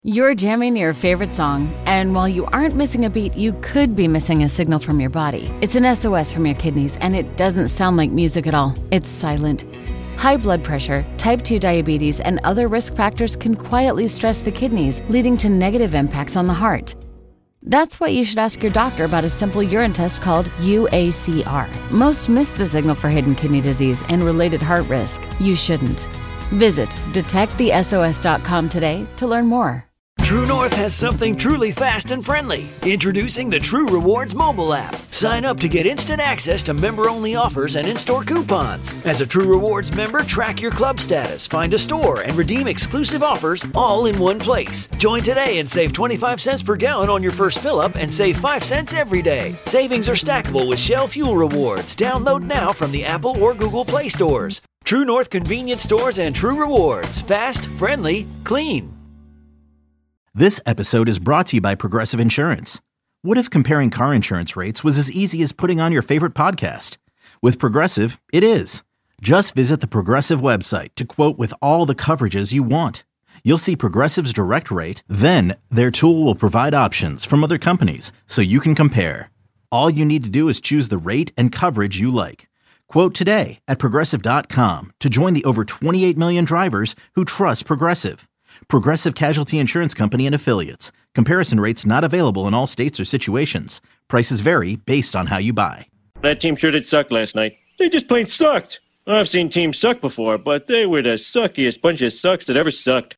You're jamming your favorite song, and while you aren't missing a beat, you could be missing a signal from your body. It's an SOS from your kidneys, and it doesn't sound like music at all. It's silent. High blood pressure, type 2 diabetes, and other risk factors can quietly stress the kidneys, leading to negative impacts on the heart. That's why you should ask your doctor about a simple urine test called UACR. Most miss the signal for hidden kidney disease and related heart risk. You shouldn't. Visit detectthesos.com today to learn more. True North has something truly fast and friendly. Introducing the True Rewards mobile app. Sign up to get instant access to member-only offers and in-store coupons. As a True Rewards member, track your club status, find a store, and redeem exclusive offers all in one place. Join today and save 25 cents per gallon on your first fill-up and save 5 cents every day. Savings are stackable with Shell Fuel Rewards. Download now from the Apple or Google Play stores. True North convenience stores and True Rewards. Fast, friendly, clean. This episode is brought to you by Progressive Insurance. What if comparing car insurance rates was as easy as putting on your favorite podcast? With Progressive, it is. Just visit the Progressive website to quote with all the coverages you want. You'll see Progressive's direct rate, then their tool will provide options from other companies so you can compare. All you need to do is choose the rate and coverage you like. Quote today at Progressive.com to join the over 28 million drivers who trust Progressive. Progressive Casualty Insurance Company and Affiliates. Comparison rates not available in all states or situations. Prices vary based on how you buy. That team sure did suck last night. They just plain sucked. I've seen teams suck before, but they were the suckiest bunch of sucks that ever sucked.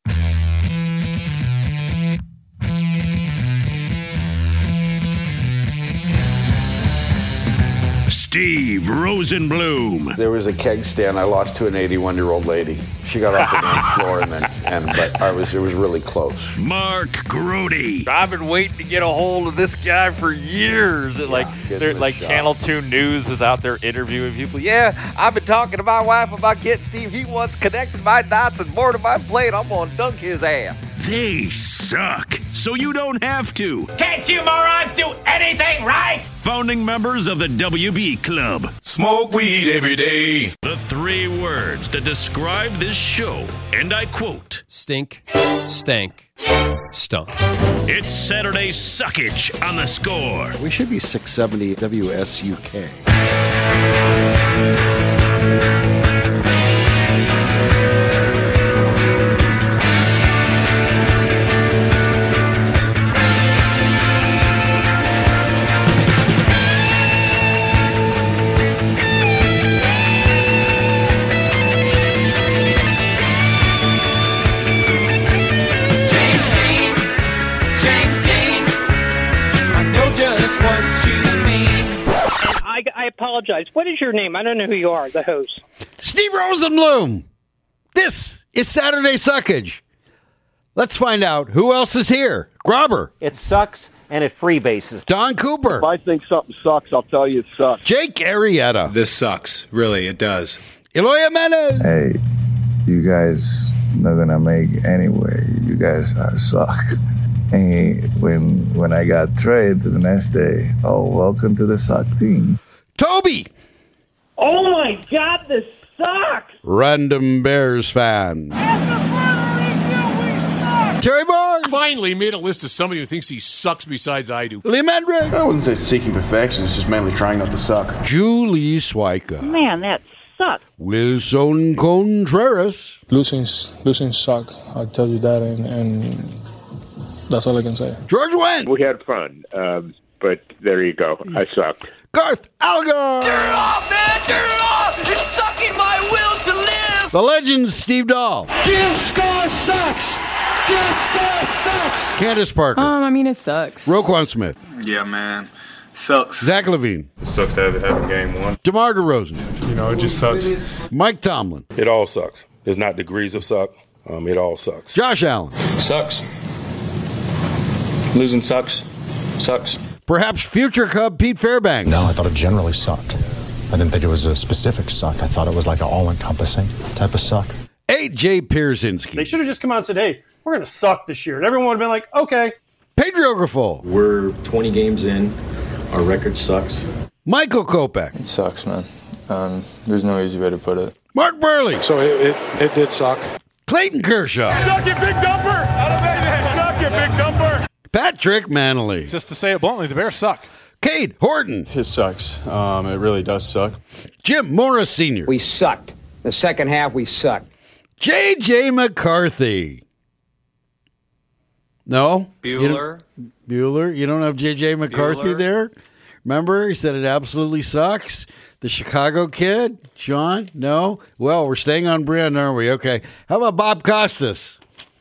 Steve Rosenbloom. There was a keg stand I lost to an 81-year-old lady. She got off the dance floor, but it was really close. Mark Grody. I've been waiting to get a hold of this guy for years. Channel 2 News is out there interviewing people. Yeah, I've been talking to my wife about getting Steve. He wants connected my dots and more to my plate. I'm going to dunk his ass. They suck, so you don't have to. Can't you morons do anything right? Founding members of the WB Club. Smoke weed every day. The 3 words that describe this show, and I quote: stink, stank, stunk. It's Saturday Suckage on The Score. We should be 670 WSUK. I apologize. What is your name? I don't know who you are, the host. Steve Rosenbloom. This is Saturday Suckage. Let's find out who else is here. Grobber. It sucks and it freebases. Don Cooper. If I think something sucks, I'll tell you it sucks. Jake Arrieta. This sucks. Really, it does. Eloy Jimenez. Hey, you guys not gonna make anyway. You guys are suck. And when I got traded the next day, welcome to the suck team. Toby. Oh my God, this sucks. Random Bears fan. Terry Barr. Finally made a list of somebody who thinks he sucks besides I do. Lee Mendrick. I wouldn't say seeking perfection. It's just mainly trying not to suck. Julie Swyka. Man, that sucks. Wilson Contreras. Losing suck. I'll tell you that, and that's all I can say. George Wendt. We had fun, but there you go. I sucked. Garth Algar. Turn it off, man! Turn it off! It's sucking my will to live! The legend Steve Dahl. Disco sucks! Disco sucks! Candace Parker. It sucks. Roquan Smith. Yeah, man. Sucks. Zach Levine. It sucks to have game one. DeMar DeRozan. It just sucks. Mike Tomlin. It all sucks. There's not degrees of suck. It all sucks. Josh Allen. Sucks. Losing sucks. Sucks. Perhaps future Cub Pete Fairbanks. No, I thought it generally sucked. I didn't think it was a specific suck. I thought it was like an all-encompassing type of suck. A.J. Pierzynski. They should have just come out and said, hey, we're going to suck this year. And everyone would have been like, okay. Pedro Grifol. We're 20 games in. Our record sucks. Michael Kopech. It sucks, man. There's no easy way to put it. Mark Burley. So it did suck. Clayton Kershaw. Suck it, Big Dumper! Suck Patrick Manley. Just to say it bluntly, the Bears suck. Cade Horton. It sucks. It really does suck. Jim Morris Sr. We sucked. The second half, we sucked. J.J. McCarthy. No? Bueller. Bueller? You don't have J.J. McCarthy Bueller. there? Remember? He said it absolutely sucks. The Chicago kid? Sean? No? Well, we're staying on brand, aren't we? Okay. How about Bob Costas?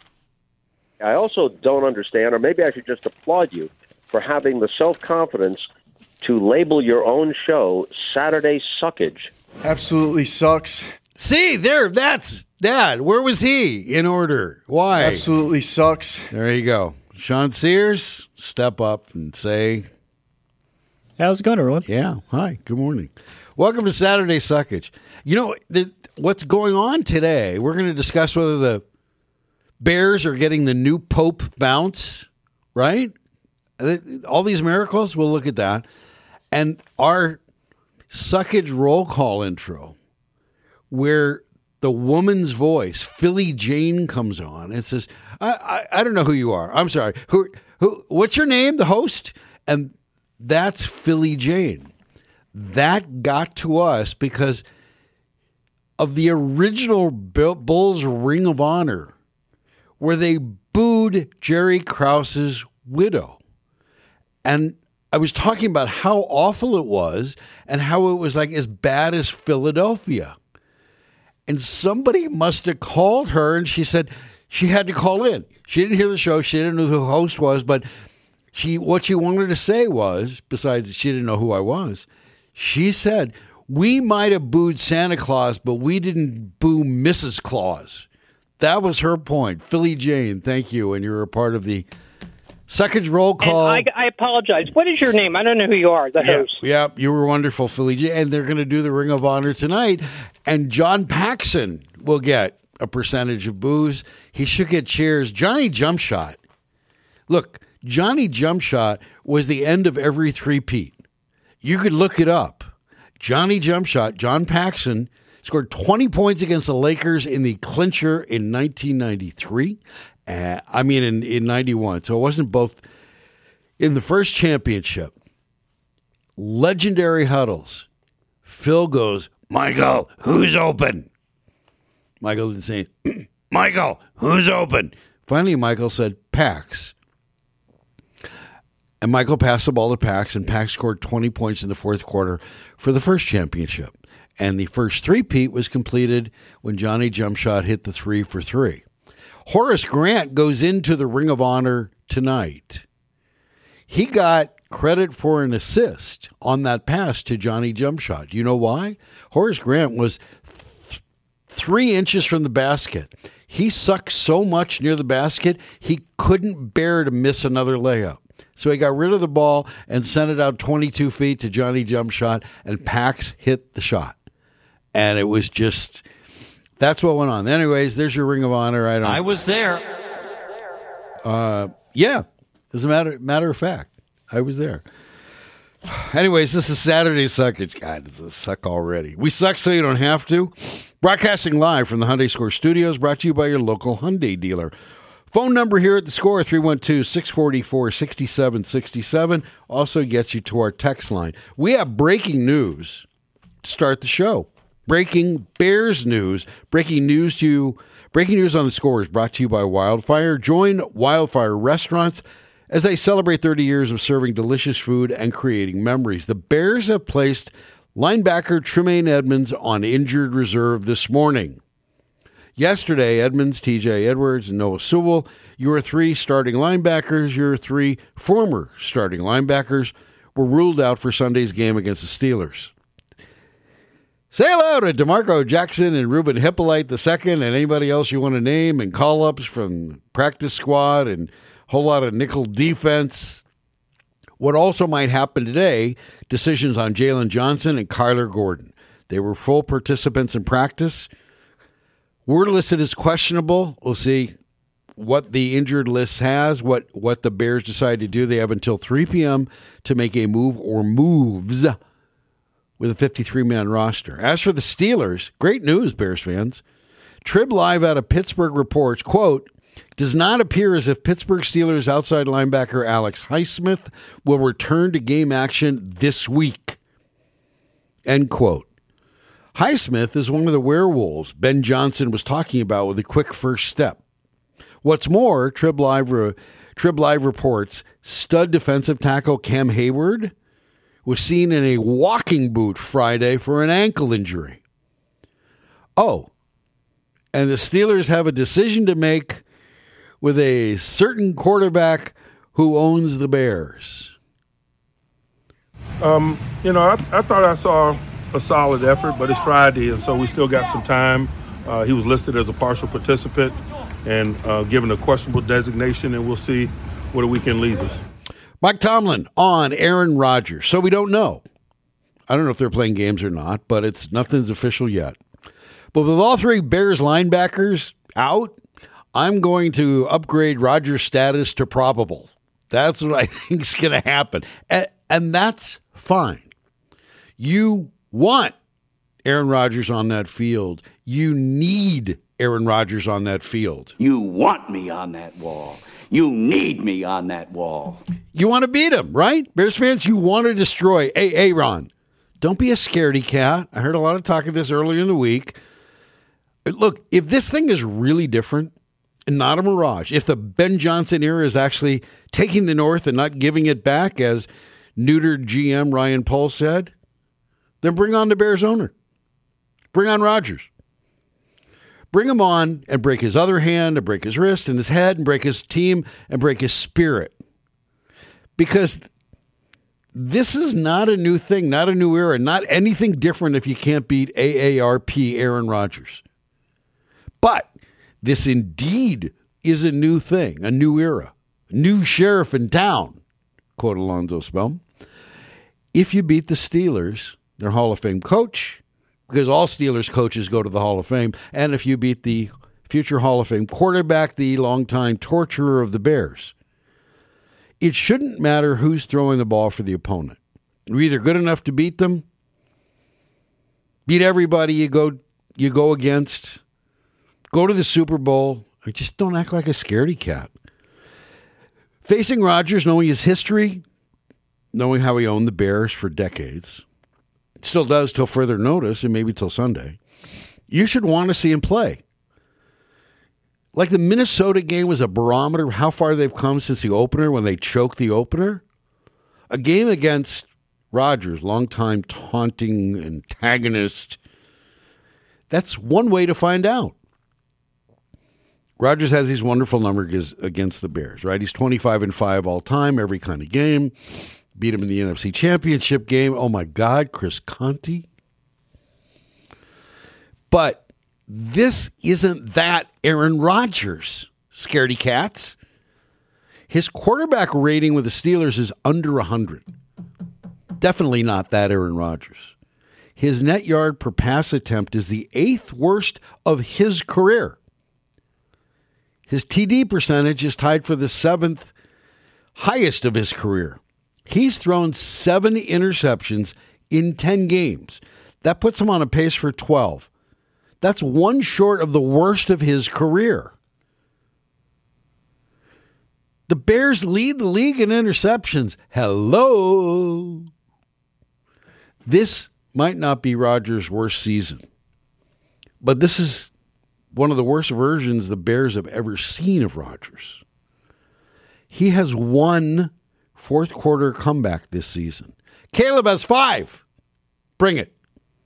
I also don't understand, or maybe I should just applaud you for having the self-confidence to label your own show Saturday Suckage. Absolutely sucks. See, that's Dad. Where was he in order? Why? Absolutely sucks. There you go. Sean Sears, step up and say... How's it going, everyone? Yeah. Hi. Good morning. Welcome to Saturday Suckage. You know, what's going on today, we're going to discuss whether the Bears are getting the new Pope bounce, right? All these miracles, we'll look at that. And our Suckage roll call intro, where the woman's voice, Philly Jane, comes on and says, I don't know who you are. I'm sorry. Who? What's your name, the host? And that's Philly Jane. That got to us because of the original Bulls Ring of Honor, where they booed Jerry Krause's widow. And I was talking about how awful it was and how it was like as bad as Philadelphia. And somebody must have called her, and she said she had to call in. She didn't hear the show. She didn't know who the host was, but what she wanted to say was, besides she didn't know who I was, she said, we might have booed Santa Claus, but we didn't boo Mrs. Claus. That was her point. Philly Jane, thank you. And you're a part of the Suckage roll call. And I apologize. What is your name? I don't know who you are, the host. Yeah, you were wonderful, Philly Jane. And they're going to do the Ring of Honor tonight. And John Paxson will get a percentage of boos. He should get cheers. Johnny Jumpshot. Look, Johnny Jumpshot was the end of every three-peat. You could look it up. Johnny Jumpshot, John Paxson, scored 20 points against the Lakers in the clincher in 1993. In 91. So it wasn't both. In the first championship, legendary huddles. Phil goes, Michael, who's open? Michael didn't say, Michael, who's open? Finally, Michael said, Pax. And Michael passed the ball to Pax, and Pax scored 20 points in the fourth quarter for the first championship. And the first three-peat was completed when Johnny Jumpshot hit the 3 for 3. Horace Grant goes into the Ring of Honor tonight. He got credit for an assist on that pass to Johnny Jumpshot. Do you know why? Horace Grant was 3 inches from the basket. He sucked so much near the basket, he couldn't bear to miss another layup. So he got rid of the ball and sent it out 22 feet to Johnny Jumpshot, and Pax hit the shot. And it was just, that's what went on. Anyways, there's your Ring of Honor. I was there. Yeah, as a matter of fact, I was there. Anyways, this is Saturday Suckage. God, it's a suck already. We suck so you don't have to. Broadcasting live from the Hyundai Score Studios, brought to you by your local Hyundai dealer. Phone number here at the Score, 312-644-6767. Also gets you to our text line. We have breaking news to start the show. Breaking Bears news. Breaking news on the Score is brought to you by Wildfire. Join Wildfire Restaurants as they celebrate 30 years of serving delicious food and creating memories. The Bears have placed linebacker Tremaine Edmonds on injured reserve this morning. Yesterday, Edmonds, TJ Edwards, and Noah Sewell, your 3 starting linebackers, your 3 former starting linebackers, were ruled out for Sunday's game against the Steelers. Say hello to DeMarco Jackson and Ruben Hippolyte II and anybody else you want to name, and call-ups from practice squad and a whole lot of nickel defense. What also might happen today, decisions on Jalen Johnson and Kyler Gordon. They were full participants in practice. Were listed as questionable. We'll see what the injured list has, what the Bears decide to do. They have until 3 p.m. to make a move or moves with a 53-man roster. As for the Steelers, great news, Bears fans. Trib Live out of Pittsburgh reports, quote, Does not appear as if Pittsburgh Steelers outside linebacker Alex Highsmith will return to game action this week. End quote. Highsmith is one of the werewolves Ben Johnson was talking about with a quick first step. What's more, Trib Live reports stud defensive tackle Cam Hayward was seen in a walking boot Friday for an ankle injury. Oh, and the Steelers have a decision to make with a certain quarterback who owns the Bears. I thought I saw a solid effort, but it's Friday, and so we still got some time. He was listed as a partial participant and given a questionable designation, and we'll see where the weekend leads us. Mike Tomlin on Aaron Rodgers. So we don't know. I don't know if they're playing games or not, but nothing's official yet. But with all three Bears linebackers out, I'm going to upgrade Rodgers' status to probable. That's what I think is going to happen. And that's fine. You want Aaron Rodgers on that field. You need Aaron Rodgers on that field. You want me on that wall. You need me on that wall. You want to beat him, right? Bears fans, you want to destroy. Hey, Ron, don't be a scaredy cat. I heard a lot of talk of this earlier in the week. Look, if this thing is really different and not a mirage, if the Ben Johnson era is actually taking the North and not giving it back, as neutered GM Ryan Pohl said, then bring on the Bears owner. Bring on Rodgers. Bring him on and break his other hand and break his wrist and his head and break his team and break his spirit. Because this is not a new thing, not a new era, not anything different if you can't beat AARP Aaron Rodgers. But this indeed is a new thing, a new era, a new sheriff in town, quote Alonzo Spellman. If you beat the Steelers, their Hall of Fame coach, because all Steelers coaches go to the Hall of Fame, and if you beat the future Hall of Fame quarterback, the longtime torturer of the Bears, it shouldn't matter who's throwing the ball for the opponent. You're either good enough to beat them, beat everybody you go against, go to the Super Bowl, or just don't act like a scaredy cat. Facing Rodgers, knowing his history, knowing how he owned the Bears for decades, still does till further notice and maybe till Sunday, you should want to see him play. Like the Minnesota game was a barometer of how far they've come since the opener when they choked the opener. A game against Rodgers, longtime taunting antagonist, that's one way to find out. Rodgers has these wonderful numbers against the Bears, right? He's 25-5 all time, every kind of game. Beat him in the NFC Championship game. Oh, my God, Chris Conte. But this isn't that Aaron Rodgers, scaredy cats. His quarterback rating with the Steelers is under 100. Definitely not that Aaron Rodgers. His net yard per pass attempt is the 8th worst of his career. His TD percentage is tied for the 7th highest of his career. He's thrown 7 interceptions in 10 games. That puts him on a pace for 12. That's one short of the worst of his career. The Bears lead the league in interceptions. Hello. This might not be Rodgers' worst season, but this is one of the worst versions the Bears have ever seen of Rodgers. He has one fourth quarter comeback this season. Caleb has 5. Bring it.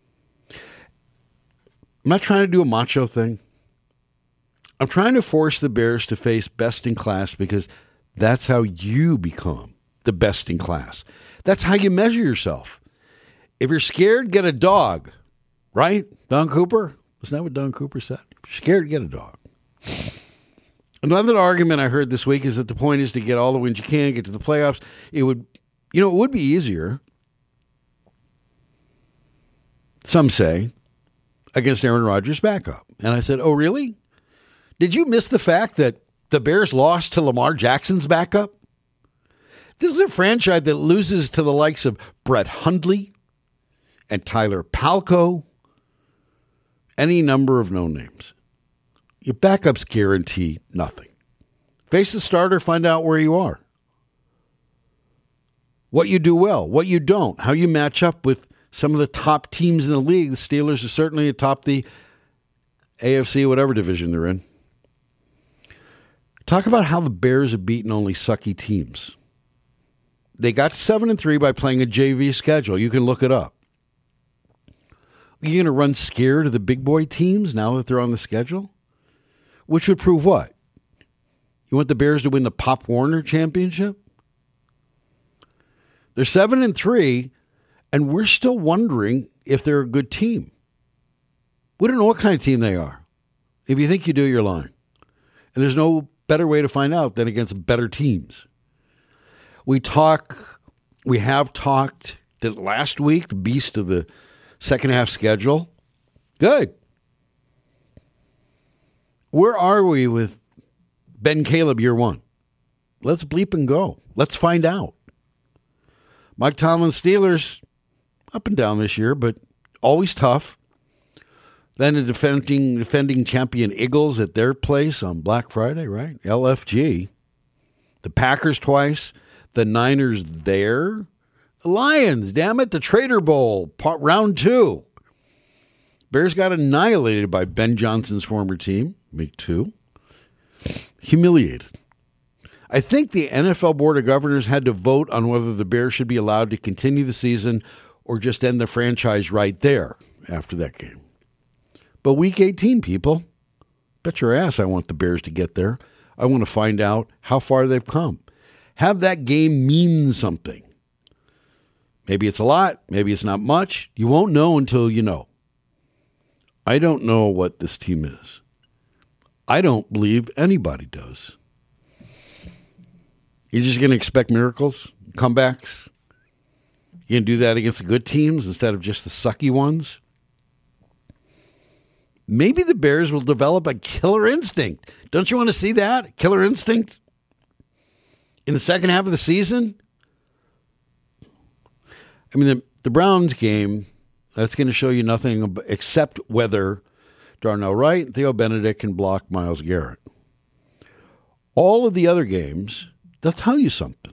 I'm not trying to do a macho thing. I'm trying to force the Bears to face best in class because that's how you become the best in class. That's how you measure yourself. If you're scared, get a dog. Right? Don Cooper? Isn't that what Don Cooper said? If you're scared, get a dog. Another argument I heard this week is that the point is to get all the wins you can, get to the playoffs. It would be easier, some say, against Aaron Rodgers' backup. And I said, oh, really? Did you miss the fact that the Bears lost to Lamar Jackson's backup? This is a franchise that loses to the likes of Brett Hundley and Tyler Palko, any number of no names. Your backups guarantee nothing. Face the starter, find out where you are. What you do well, what you don't, how you match up with some of the top teams in the league. The Steelers are certainly atop the AFC, whatever division they're in. Talk about how the Bears have beaten only sucky teams. They got 7-3 by playing a JV schedule. You can look it up. Are you going to run scared of the big boy teams now that they're on the schedule? Which would prove what? You want the Bears to win the Pop Warner Championship? They're 7-3, and we're still wondering if they're a good team. We don't know what kind of team they are. If you think you do, you're lying. And there's no better way to find out than against better teams. We have talked that last week, the beast of the second half schedule. Good. Where are we with Ben Caleb year one? Let's bleep and go. Let's find out. Mike Tomlin's Steelers, up and down this year, but always tough. Then the defending champion Eagles at their place on Black Friday, right? LFG. The Packers twice. The Niners there. The Lions, damn it, the Trader Bowl, round 2. Bears got annihilated by Ben Johnson's former team, week 2. Humiliated. I think the NFL Board of Governors had to vote on whether the Bears should be allowed to continue the season or just end the franchise right there after that game. But week 18, people, bet your ass I want the Bears to get there. I want to find out how far they've come. Have that game mean something. Maybe it's a lot. Maybe it's not much. You won't know until you know. I don't know what this team is. I don't believe anybody does. You're just going to expect miracles, comebacks? You going to do that against the good teams instead of just the sucky ones? Maybe the Bears will develop a killer instinct. Don't you want to see that? Killer instinct? In the second half of the season? I mean, the Browns game, that's going to show you nothing except whether Darnell Wright and Theo Benedict can block Myles Garrett. All of the other games, they'll tell you something.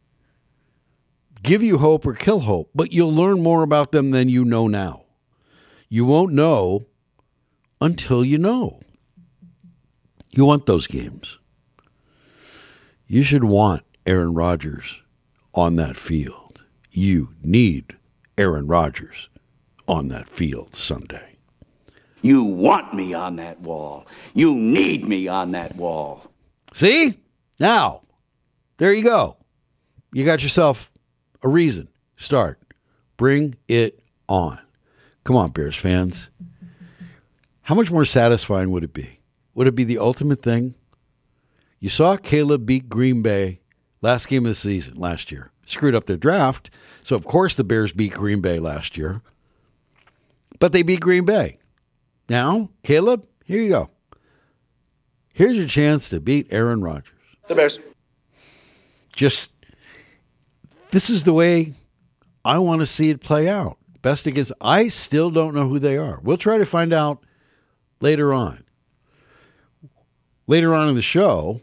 Give you hope or kill hope, but you'll learn more about them than you know now. You won't know until you know. You want those games. You should want Aaron Rodgers on that field. You need Aaron Rodgers on that field Sunday. You want me on that wall. You need me on that wall. See? Now, there you go. You got yourself a reason. Start. Bring it on. Come on, Bears fans. How much more satisfying would it be? Would it be the ultimate thing? You saw Caleb beat Green Bay last game of the season last year. Screwed up their draft, so of course the Bears beat Green Bay last year. But they beat Green Bay. Now, Caleb, here you go. Here's your chance to beat Aaron Rodgers. The Bears. Just, this is the way I want to see it play out. Best against, I still don't know who they are. We'll try to find out later on. Later on in the show,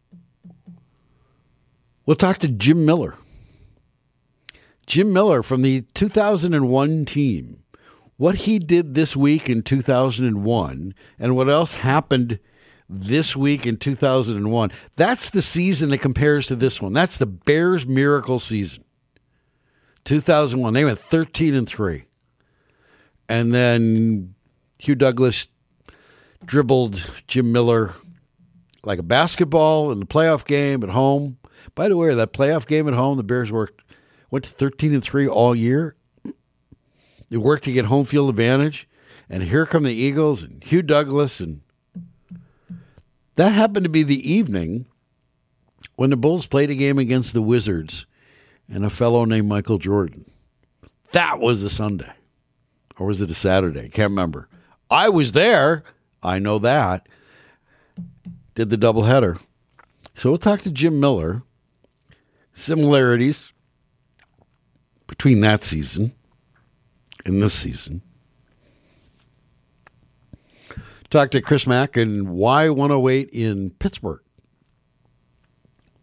we'll talk to Jim Miller. Jim Miller from the 2001 team. What he did this week in 2001 and what else happened this week in 2001. That's the season that compares to this one. That's the Bears miracle season. 2001. They went 13-3. And then Hugh Douglas dribbled Jim Miller like a basketball in the playoff game at home. By the way, that playoff game at home, the Bears went to 13-3 all year. They worked to get home field advantage. And here come the Eagles and Hugh Douglas. And that happened to be the evening when the Bulls played a game against the Wizards and a fellow named Michael Jordan. That was a Sunday. Or was it a Saturday? Can't remember. I was there. I know that. Did the doubleheader. So we'll talk to Jim Miller. Similarities between that season and this season. Talk to Chris Mack and Y108 in Pittsburgh.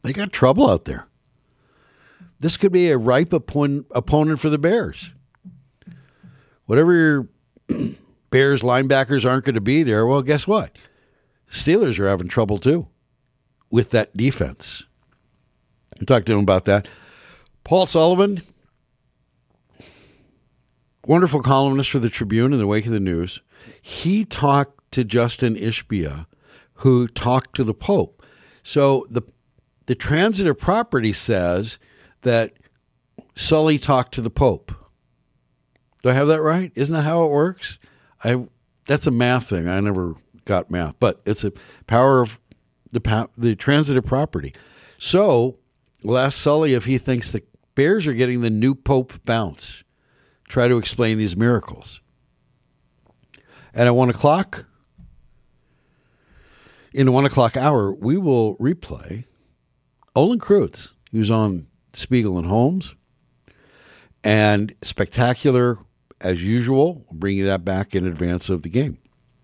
They got trouble out there. This could be a ripe opponent for the Bears. Whatever your Bears linebackers aren't going to be there, well, guess what? Steelers are having trouble too with that defense. We talked to him about that. Paul Sullivan, wonderful columnist for the Tribune in the wake of the news. He talked to Justin Ishbia, who talked to the Pope. So the transitive property says that Sully talked to the Pope. Do I have that right? Isn't that how it works? That's a math thing. I never got math, but it's a power of the transitive property. So we'll ask Sully if he thinks the Bears are getting the new Pope bounce. Try to explain these miracles. And at 1 o'clock, in the 1 o'clock hour, we will replay Olin Kreutz, who's on Spiegel and Holmes, and spectacular as usual. We'll bring you that back in advance of the game.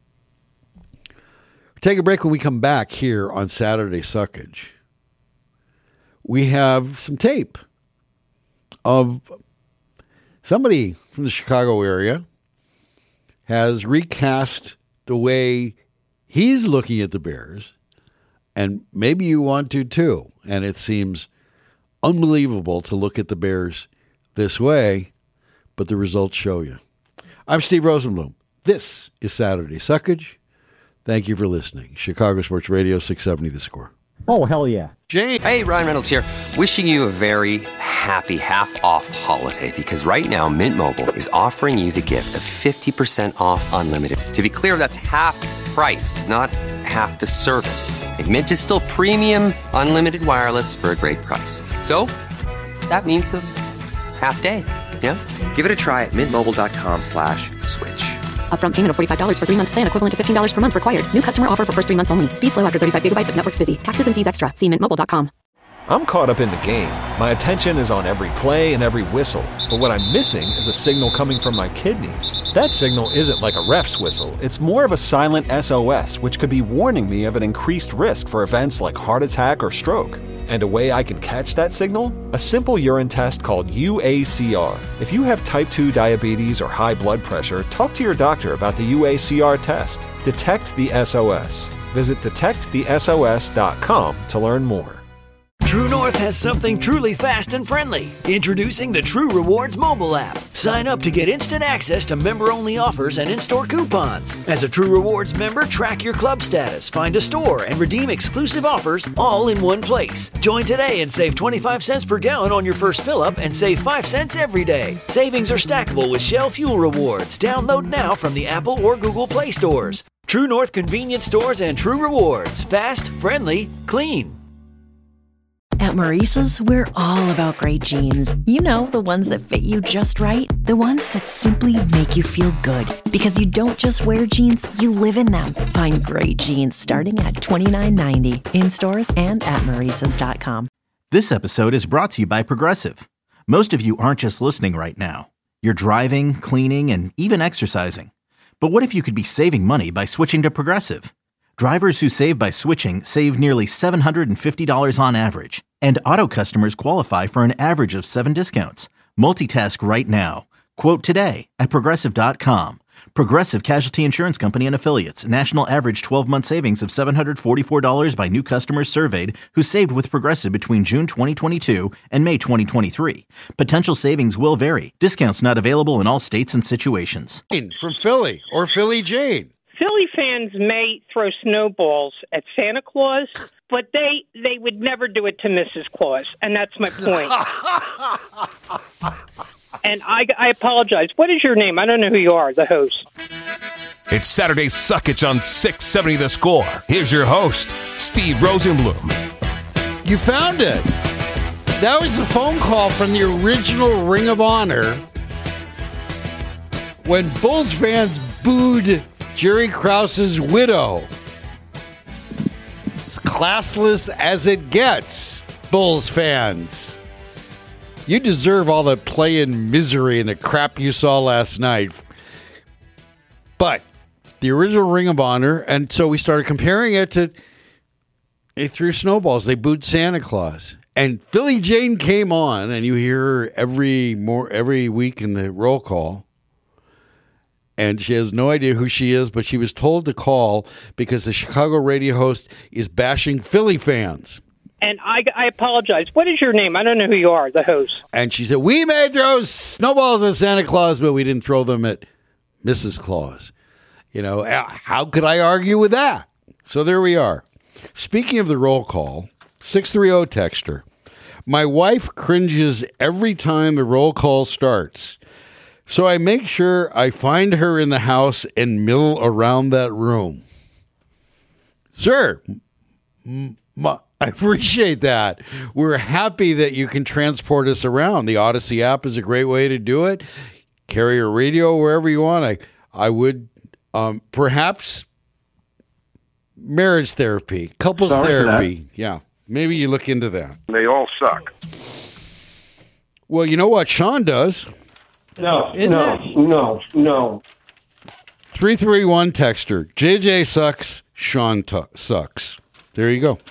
Take a break. When we come back here on Saturday Suckage, we have some tape of somebody from the Chicago area has recast the way he's looking at the Bears, and maybe you want to too. And it seems unbelievable to look at the Bears this way, but the results show you. I'm Steve Rosenblum. This is Saturday Suckage. Thank you for listening. Chicago Sports Radio 670 The Score. Oh, hell yeah. Jane. Hey, Ryan Reynolds here. Wishing you a very happy half-off holiday, because right now Mint Mobile is offering you the gift of 50% off unlimited. To be clear, that's half price, not half the service. And Mint is still premium unlimited wireless for a great price. So that means a half day. Yeah? Give it a try at mintmobile.com/switch. Upfront payment of $45 for 3-month plan, equivalent to $15 per month required. New customer offer for first 3 months only. Speed slow after 35 gigabytes if network's busy. Taxes and fees extra. See mintmobile.com. I'm caught up in the game. My attention is on every play and every whistle. But what I'm missing is a signal coming from my kidneys. That signal isn't like a ref's whistle. It's more of a silent SOS, which could be warning me of an increased risk for events like heart attack or stroke. And a way I can catch that signal? A simple urine test called UACR. If you have type 2 diabetes or high blood pressure, talk to your doctor about the UACR test. Detect the SOS. Visit detectthesos.com to learn more. True North has something truly fast and friendly. Introducing the True Rewards mobile app. Sign up to get instant access to member-only offers and in-store coupons. As a True Rewards member, track your club status, find a store, and redeem exclusive offers all in one place. Join today and save 25 cents per gallon on your first fill-up and save 5 cents every day. Savings are stackable with Shell Fuel Rewards. Download now from the Apple or Google Play stores. True North convenience stores and True Rewards. Fast, friendly, clean. At Maurice's, we're all about great jeans. You know, the ones that fit you just right. The ones that simply make you feel good. Because you don't just wear jeans, you live in them. Find great jeans starting at $29.90 in stores and at Maurices.com. This episode is brought to you by Progressive. Most of you aren't just listening right now. You're driving, cleaning, and even exercising. But what if you could be saving money by switching to Progressive? Drivers who save by switching save nearly $750 on average, and auto customers qualify for an average of 7 discounts. Multitask right now. Quote today at Progressive.com. Progressive Casualty Insurance Company and Affiliates. National average 12-month savings of $744 by new customers surveyed who saved with Progressive between June 2022 and May 2023. Potential savings will vary. Discounts not available in all states and situations. From Philly or Philly Jane. Philly fans may throw snowballs at Santa Claus, but they would never do it to Mrs. Claus, and that's my point. And I apologize. What is your name? I don't know who you are, the host. It's Saturday Suckage on 670 The Score. Here's your host, Steve Rosenblum. You found it. That was the phone call from the original Ring of Honor when Bulls fans booed Jerry Krause's widow. It's classless as it gets, Bulls fans. You deserve all the play in misery and the crap you saw last night. But the original Ring of Honor, and so we started comparing it to They threw snowballs. They booed Santa Claus. And Philly Jane came on, and you hear her every week in the roll call. And she has no idea who she is, but she was told to call because the Chicago radio host is bashing Philly fans. And I apologize. What is your name? I don't know who you are, the host. And she said, we may throw snowballs at Santa Claus, but we didn't throw them at Mrs. Claus. You know, how could I argue with that? So there we are. Speaking of the roll call, 630 texter. My wife cringes every time the roll call starts. So I make sure I find her in the house and mill around that room. Sir, I appreciate that. We're happy that you can transport us around. The Odyssey app is a great way to do it. Carry a radio wherever you want. I would perhaps marriage therapy, couples therapy. Yeah, maybe you look into that. They all suck. Well, you know what Sean does? No. 331 texter. JJ sucks. Sean sucks. There you go.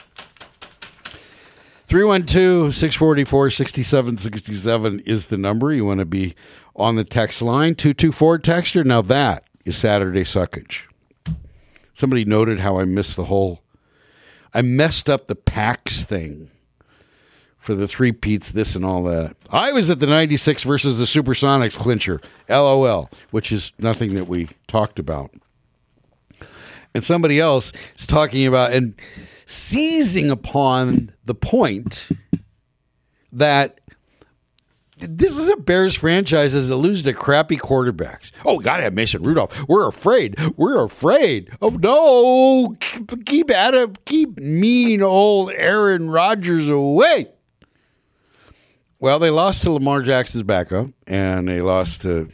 312-644-6767 is the number. You want to be on the text line. 224 texter. Now that is Saturday Suckage. Somebody noted how I messed up the PAX thing for the three-peats, this and all that. I was at the 96 versus the Supersonics clincher, LOL, which is nothing that we talked about. And somebody else is talking about and seizing upon the point that this is a Bears franchise that loses to crappy quarterbacks. Oh, we got to have Mason Rudolph. We're afraid. Oh, no. Keep mean old Aaron Rodgers away. Well, they lost to Lamar Jackson's backup, and they've lost to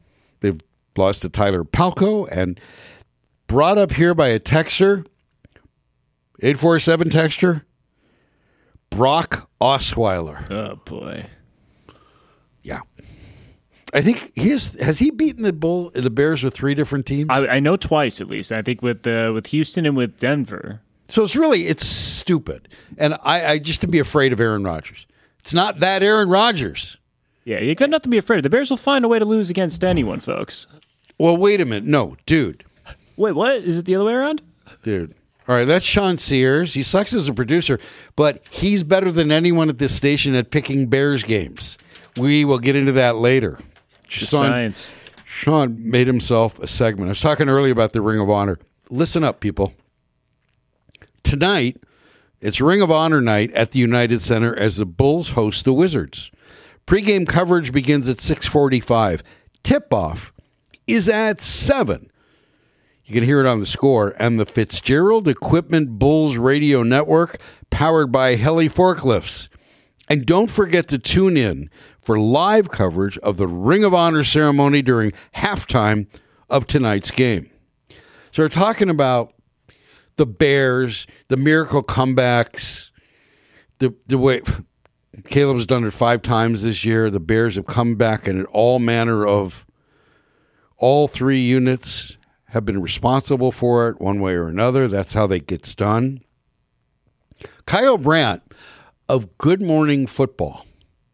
Tyler Palko, and brought up here by a texter, 847 texter, Brock Osweiler. Oh, boy. Yeah. I think has he beaten the Bears with three different teams? I know twice at least. I think with Houston and with Denver. So it's stupid. And I just to be afraid of Aaron Rodgers. It's not that Aaron Rodgers. Yeah, you got nothing to be afraid of. The Bears will find a way to lose against anyone, folks. Well, wait a minute. No, dude. Wait, what? Is it the other way around? Dude. All right, that's Sean Sears. He sucks as a producer, but he's better than anyone at this station at picking Bears games. We will get into that later. Science. Sean made himself a segment. I was talking earlier about the Ring of Honor. Listen up, people. Tonight, it's Ring of Honor night at the United Center as the Bulls host the Wizards. Pre-game coverage begins at 6:45. Tip-off is at 7. You can hear it on the Score and the Fitzgerald Equipment Bulls Radio Network, powered by Heli Forklifts. And don't forget to tune in for live coverage of the Ring of Honor ceremony during halftime of tonight's game. So we're talking about the Bears, the miracle comebacks, the way Caleb's done it 5 times this year. The Bears have come back and all manner of, all 3 units have been responsible for it one way or another. That's how that gets done. Kyle Brandt of Good Morning Football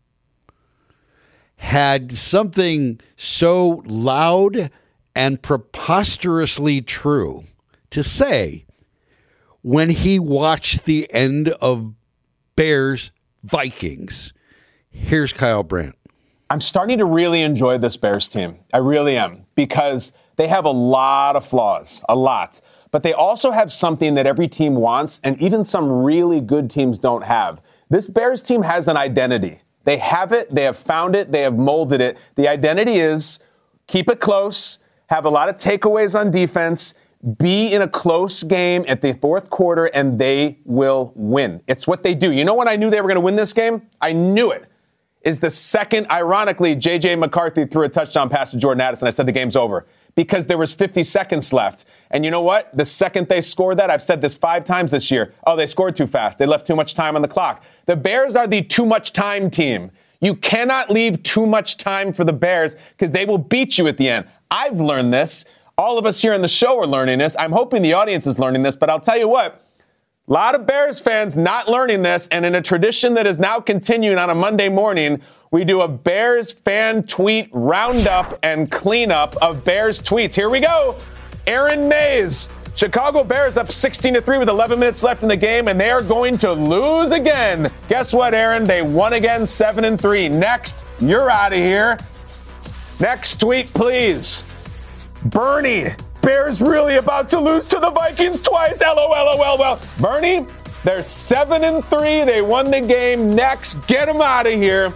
had something so loud and preposterously true to say when he watched the end of Bears Vikings. Here's Kyle Brandt. I'm starting to really enjoy this Bears team. I really am, because they have a lot of flaws, a lot. But they also have something that every team wants, and even some really good teams don't have. This Bears team has an identity. They have it, they have found it, they have molded it. The identity is keep it close, have a lot of takeaways on defense, be in a close game at the fourth quarter, and they will win. It's what they do. You know when I knew they were going to win this game? I knew it. Is the second, ironically, J.J. McCarthy threw a touchdown pass to Jordan Addison. I said the game's over because there was 50 seconds left. And you know what? The second they scored that, I've said this 5 times this year. Oh, they scored too fast. They left too much time on the clock. The Bears are the too much time team. You cannot leave too much time for the Bears because they will beat you at the end. I've learned this. All of us here on the show are learning this. I'm hoping the audience is learning this. But I'll tell you what, A lot of Bears fans not learning this, and in a tradition that is now continuing on a Monday morning, we do a Bears fan tweet roundup and cleanup of Bears tweets. Here we go. Aaron Mays. Chicago Bears up 16-3 with 11 minutes left in the game, and they are going to lose again. Guess what, Aaron? They won again, 7-3. Next, you're out of here. Next tweet, please. Bernie. Bears really about to lose to the Vikings twice. LOL. Bernie, they're 7-3. They won the game. Next, get them out of here.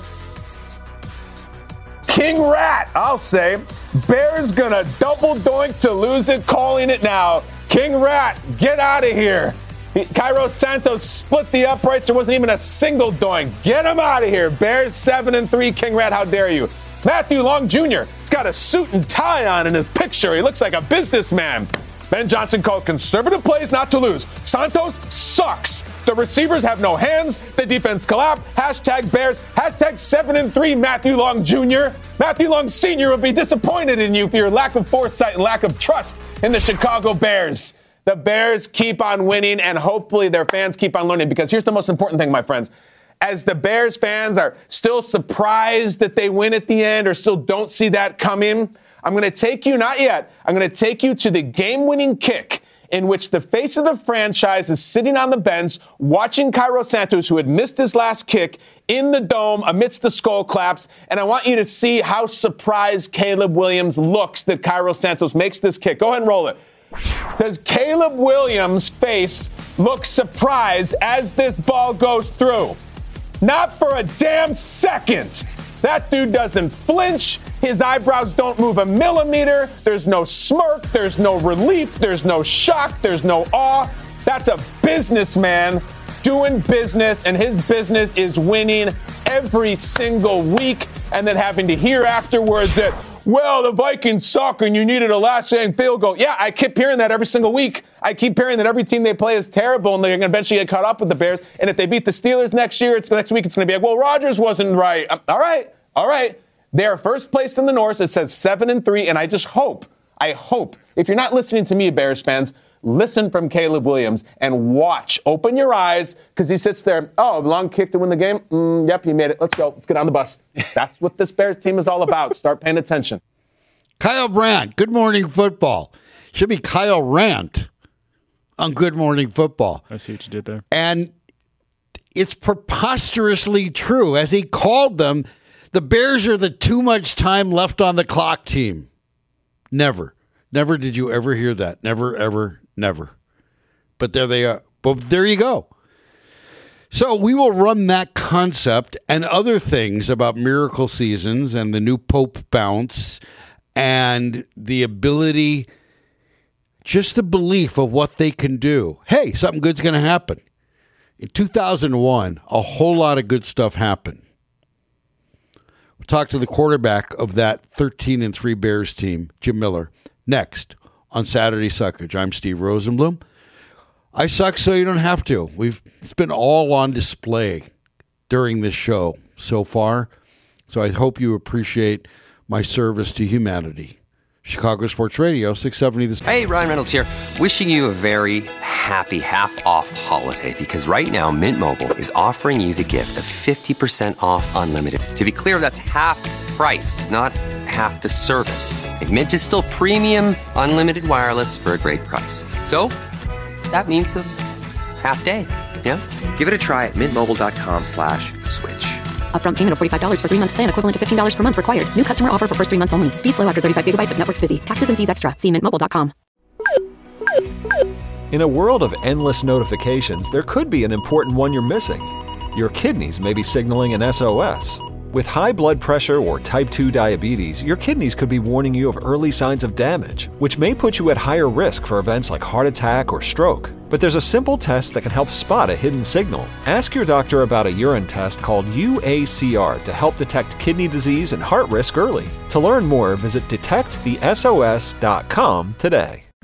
King Rat, I'll say. Bears gonna double doink to lose it, calling it now. King Rat, get out of here. Cairo Santos split the uprights. There wasn't even a single doink. Get him out of here. Bears 7-3. King Rat, how dare you? Matthew Long Jr. He's got a suit and tie on in his picture. He looks like a businessman. Ben Johnson called conservative plays not to lose. Santos sucks. The receivers have no hands. The defense collapsed. Hashtag Bears. Hashtag 7-3 Matthew Long Jr. Matthew Long Sr. will be disappointed in you for your lack of foresight and lack of trust in the Chicago Bears. The Bears keep on winning, and hopefully their fans keep on learning, because here's the most important thing, my friends. As the Bears fans are still surprised that they win at the end or still don't see that coming, I'm going to take you, not yet, I'm going to take you to the game-winning kick in which the face of the franchise is sitting on the bench watching Cairo Santos, who had missed his last kick, in the dome amidst the skull claps. And I want you to see how surprised Caleb Williams looks that Cairo Santos makes this kick. Go ahead and roll it. Does Caleb Williams' face look surprised as this ball goes through? Not for a damn second. That dude doesn't flinch. His eyebrows don't move a millimeter. There's no smirk. There's no relief. There's no shock. There's no awe. That's a businessman doing business, and his business is winning every single week, and then having to hear afterwards that, well, the Vikings suck and you needed a last-second field goal. Yeah, I keep hearing that every single week. I keep hearing that every team they play is terrible and they're going to eventually get caught up with the Bears. And if they beat the Steelers next week, it's going to be like, well, Rodgers wasn't right. All right. They're first place in the North. It says 7-3, and I hope, if you're not listening to me, Bears fans, listen from Caleb Williams and watch. Open your eyes, because he sits there. Oh, long kick to win the game? Yep, he made it. Let's go. Let's get on the bus. That's what this Bears team is all about. Start paying attention. Kyle Brandt, Good Morning Football. Should be Kyle Rant on Good Morning Football. I see what you did there. And it's preposterously true. As he called them, the Bears are the too much time left on the clock team. Never did you ever hear that. Never, ever, never. But there they are. But there you go. So we will run that concept and other things about miracle seasons and the new Pope bounce and the ability, just the belief of what they can do. Hey, something good's going to happen. In 2001, a whole lot of good stuff happened. We'll talk to the quarterback of that 13-3 Bears team, Jim Miller, next on Saturday Suckage. I'm Steve Rosenblum. I suck so you don't have to. It's been all on display during this show so far, so I hope you appreciate my service to humanity. Chicago Sports Radio, 670. Hey, Ryan Reynolds here, wishing you a very happy half-off holiday, because right now Mint Mobile is offering you the gift of 50% off unlimited. To be clear, that's half price, not half the service. And Mint is still premium unlimited wireless for a great price. So that means a half day, yeah? Give it a try at mintmobile.com/switch. Upfront payment of $45 for 3-month plan, equivalent to $15 per month required. New customer offer for first 3 months only. Speed slow after 35 gigabytes if network's busy. Taxes and fees extra. See mintmobile.com. In a world of endless notifications, there could be an important one you're missing. Your kidneys may be signaling an SOS. With high blood pressure or type 2 diabetes, your kidneys could be warning you of early signs of damage, which may put you at higher risk for events like heart attack or stroke. But there's a simple test that can help spot a hidden signal. Ask your doctor about a urine test called UACR to help detect kidney disease and heart risk early. To learn more, visit detectthesos.com today.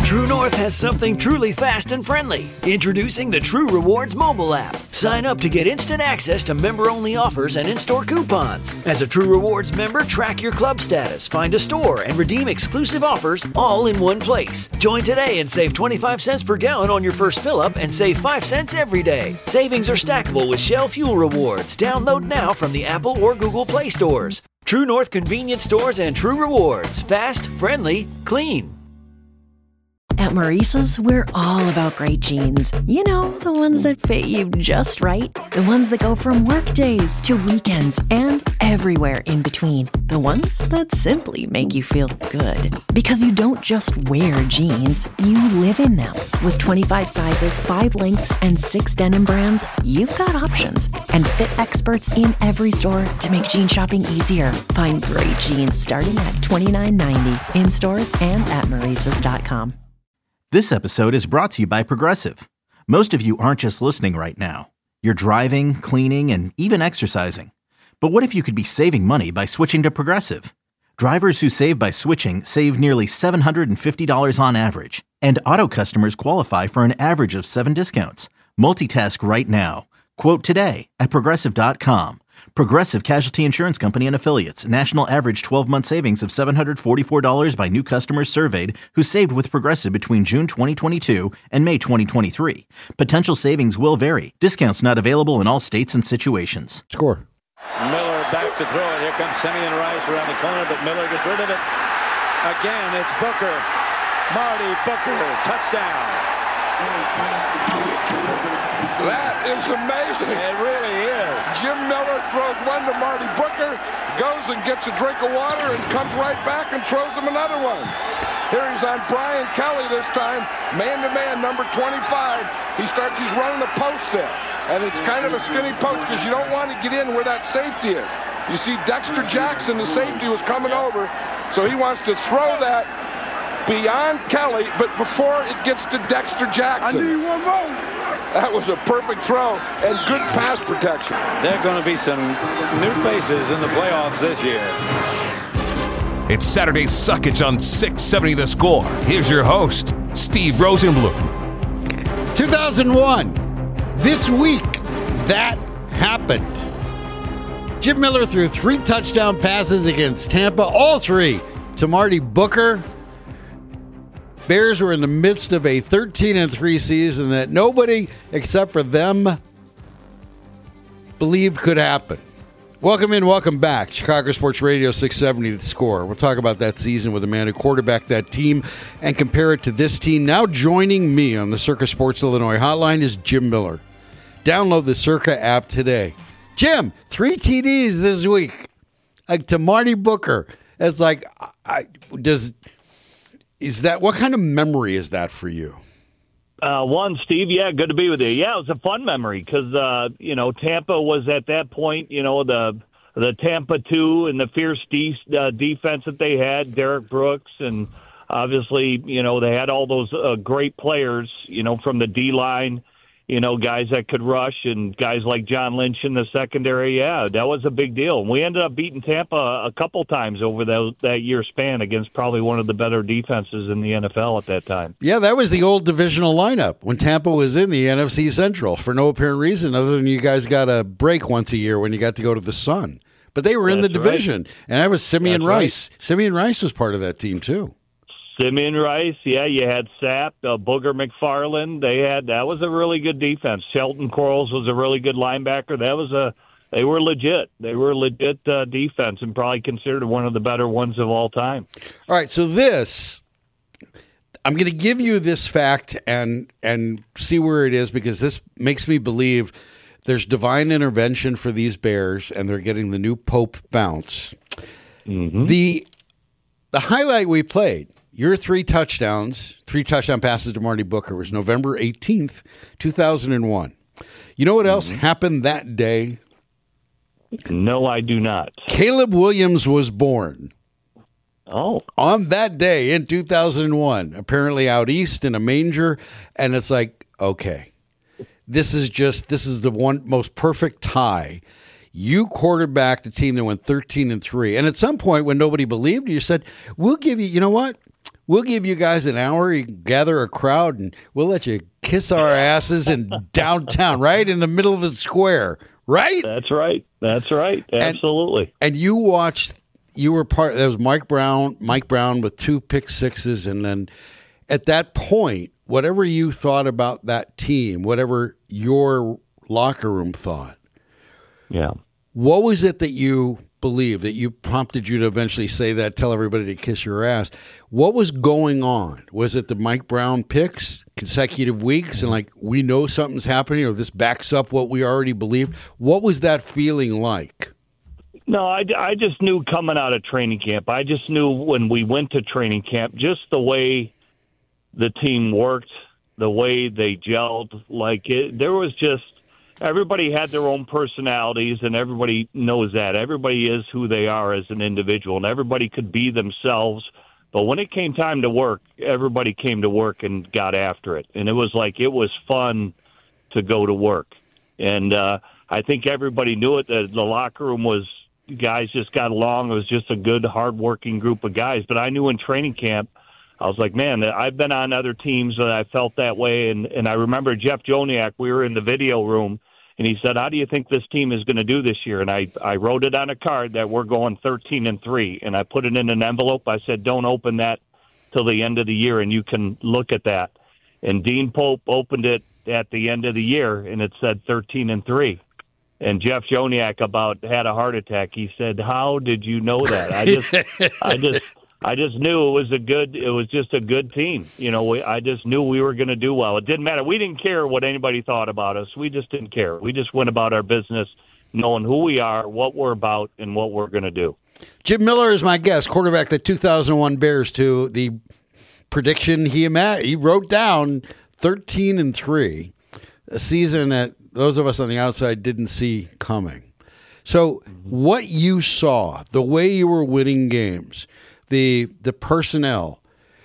True North has something truly fast and friendly. Introducing the True Rewards mobile app. Sign up to get instant access to member-only offers and in-store coupons. As a True Rewards member, track your club status, find a store, and redeem exclusive offers all in one place. Join today and save 25 cents per gallon on your first fill-up and save 5 cents every day. Savings are stackable with Shell Fuel Rewards. Download now from the Apple or Google Play stores. True North convenience stores and True Rewards. Fast, friendly, clean. At Maurice's, we're all about great jeans. You know, the ones that fit you just right. The ones that go from work days to weekends and everywhere in between. The ones that simply make you feel good. Because you don't just wear jeans, you live in them. With 25 sizes, 5 lengths, and 6 denim brands, you've got options. And fit experts in every store to make jean shopping easier. Find great jeans starting at $29.90 in stores and at Maurice's.com. This episode is brought to you by Progressive. Most of you aren't just listening right now. You're driving, cleaning, and even exercising. But what if you could be saving money by switching to Progressive? Drivers who save by switching save nearly $750 on average. And auto customers qualify for an average of 7 discounts. Multitask right now. Quote today at Progressive.com. Progressive Casualty Insurance Company and Affiliates. National average 12-month savings of $744 by new customers surveyed who saved with Progressive between June 2022 and May 2023. Potential savings will vary. Discounts not available in all states and situations. Score. Miller back to throw it. Here comes Simeon Rice around the corner, but Miller gets rid of it. Again, it's Booker. Marty Booker, touchdown. That is amazing. It really is. Jim Miller throws one to Marty Booker, goes and gets a drink of water and comes right back and throws him another one. Here he's on Brian Kelly this time, man-to-man, number 25. He's running a post there, and it's kind of a skinny post because you don't want to get in where that safety is. You see Dexter Jackson, the safety, was coming over, so he wants to throw that beyond Kelly, but before it gets to Dexter Jackson. I need one more. That was a perfect throw and good pass protection. There are going to be some new faces in the playoffs this year. It's Saturday Suckage on 670 The Score. Here's your host, Steve Rosenblum. 2001. This week, that happened. Jim Miller threw 3 touchdown passes against Tampa, all 3 to Marty Booker. Bears were in the midst of a 13-3 season that nobody except for them believed could happen. Welcome in, welcome back. Chicago Sports Radio 670 The Score. We'll talk about that season with a man who quarterbacked that team and compare it to this team. Now joining me on the Circa Sports Illinois hotline is Jim Miller. Download the Circa app today. Jim, 3 TDs this week to Marty Booker. It's like, what kind of memory is that for you? One, Steve, good to be with you. Yeah, it was a fun memory because, Tampa was at that point, the Tampa 2 and the fierce defense that they had, Derek Brooks, and obviously, they had all those great players, from the D-line, guys that could rush and guys like John Lynch in the secondary. Yeah, that was a big deal. And we ended up beating Tampa a couple times over that year span against probably one of the better defenses in the NFL at that time. Yeah, that was the old divisional lineup when Tampa was in the NFC Central for no apparent reason other than you guys got a break once a year when you got to go to the Sun. But they were in the division, right. And that was Simeon Rice. Right. Simeon Rice was part of that team, too. Simeon Rice, you had Sapp, Booger McFarland. That was a really good defense. Shelton Quarles was a really good linebacker. They were legit. They were a legit defense and probably considered one of the better ones of all time. All right, so I'm going to give you this fact and see where it is because this makes me believe there's divine intervention for these Bears and they're getting the new Pope bounce. Mm-hmm. The highlight we played. Your 3 touchdown passes to Marty Booker was November 18th, 2001. You know what else happened that day? No, I do not. Caleb Williams was born. Oh. On that day in 2001, apparently out east in a manger, and it's like, okay, this is the one most perfect tie. You quarterbacked a team that went 13-3, and at some point when nobody believed you said, we'll give you, you know what? We'll give you guys an hour. You can gather a crowd, and we'll let you kiss our asses in downtown, right in the middle of the square, right? That's right. That's right. Absolutely. And you watched. You were part. That was Mike Brown with 2 pick sixes, and then at that point, whatever you thought about that team, whatever your locker room thought, yeah. What was it that you believed that you prompted you to eventually say that? Tell everybody to kiss your ass. What was going on? Was it the Mike Brown picks, consecutive weeks, and like we know something's happening, or this backs up what we already believed? What was that feeling like? No, I just knew coming out of training camp. I just knew when we went to training camp, just the way the team worked, the way they gelled. There was just everybody had their own personalities, and everybody knows that. Everybody is who they are as an individual, and everybody could be themselves. But when it came time to work, everybody came to work and got after it. And it was fun to go to work. And I think everybody knew it. The locker room was, guys just got along. It was just a good, hardworking group of guys. But I knew in training camp, I was like, man, I've been on other teams that I felt that way. And I remember Jeff Joniak, we were in the video room, and he said, how do you think this team is going to do this year? And I wrote it on a card that we're going 13-3, and I put it in an envelope. I said, don't open that till the end of the year, and you can look at that. And Dean Pope opened it at the end of the year, and it said 13-3. And Jeff Joniak had a heart attack. He said, how did you know that? I just knew it was just a good team. I just knew we were going to do well. It didn't matter. We didn't care what anybody thought about us. We just didn't care. We just went about our business knowing who we are, what we're about, and what we're going to do. Jim Miller is my guest, quarterback the 2001 Bears, to the prediction he wrote down 13-3, a season that those of us on the outside didn't see coming. So what you saw, the way you were winning games, the personnel,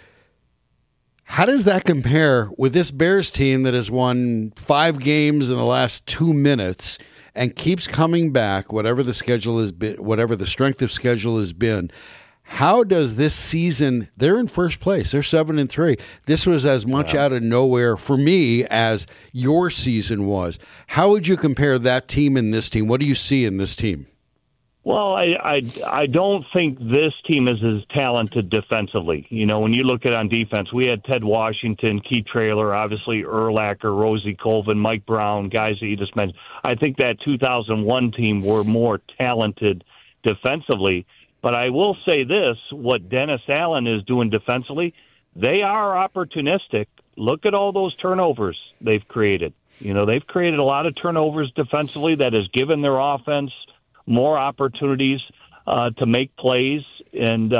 how does that compare with this Bears team that has won 5 games in the last 2 minutes and keeps coming back, whatever the schedule has been, whatever the strength of schedule has been? How does this season, they're in first place, they're 7-3. This was as much out of nowhere for me as your season was. How would you compare that team and this team? What do you see in this team? Well, I don't think this team is as talented defensively. When you look at on defense, we had Ted Washington, Keith Traylor, obviously Urlacher, Rosie Colvin, Mike Brown, guys that you just mentioned. I think that 2001 team were more talented defensively. But I will say this, what Dennis Allen is doing defensively, they are opportunistic. Look at all those turnovers they've created. They've created a lot of turnovers defensively that has given their offense more opportunities to make plays. And,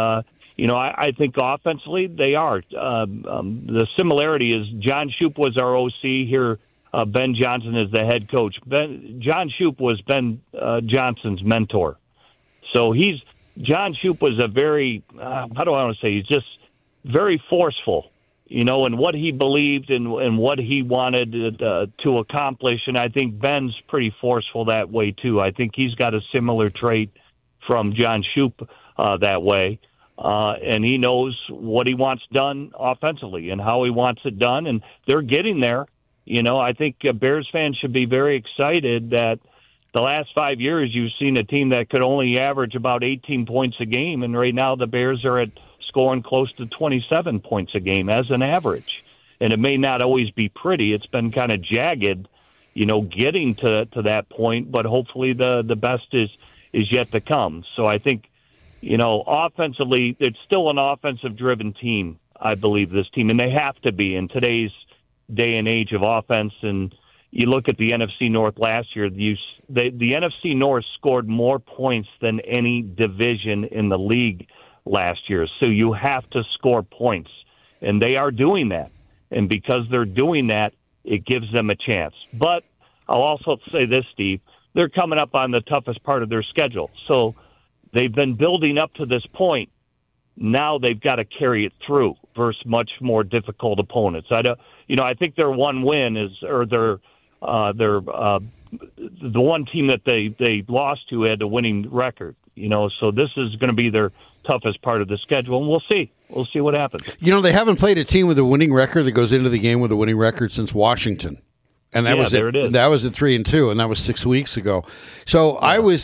I think offensively they are. The similarity is John Shoop was our OC here. Ben Johnson is the head coach. John Shoop was Ben Johnson's mentor. So John Shoop was a very, how do I want to say, he's just very forceful, in what he believed and what he wanted to accomplish. And I think Ben's pretty forceful that way, too. I think he's got a similar trait from John Shoop that way. And he knows what he wants done offensively and how he wants it done. And they're getting there. I think Bears fans should be very excited that the last 5 years, you've seen a team that could only average about 18 points a game, and right now the Bears are at scoring close to 27 points a game as an average. And it may not always be pretty. It's been kind of jagged, getting to that point, but hopefully the best is yet to come. So I think, offensively, it's still an offensive-driven team, I believe, this team, and they have to be in today's day and age of offense. And you look at the NFC North last year, the NFC North scored more points than any division in the league last year. So you have to score points, and they are doing that. And because they're doing that, it gives them a chance. But I'll also say this, Steve, they're coming up on the toughest part of their schedule. So they've been building up to this point. Now they've got to carry it through versus much more difficult opponents. I think their one win they're the one team that they lost to had a winning record. So this is going to be their toughest part of the schedule, and we'll see. We'll see what happens. They haven't played a team with a winning record that goes into the game with a winning record since Washington. And that was it is. That was at 3-2, and that was 6 weeks ago. So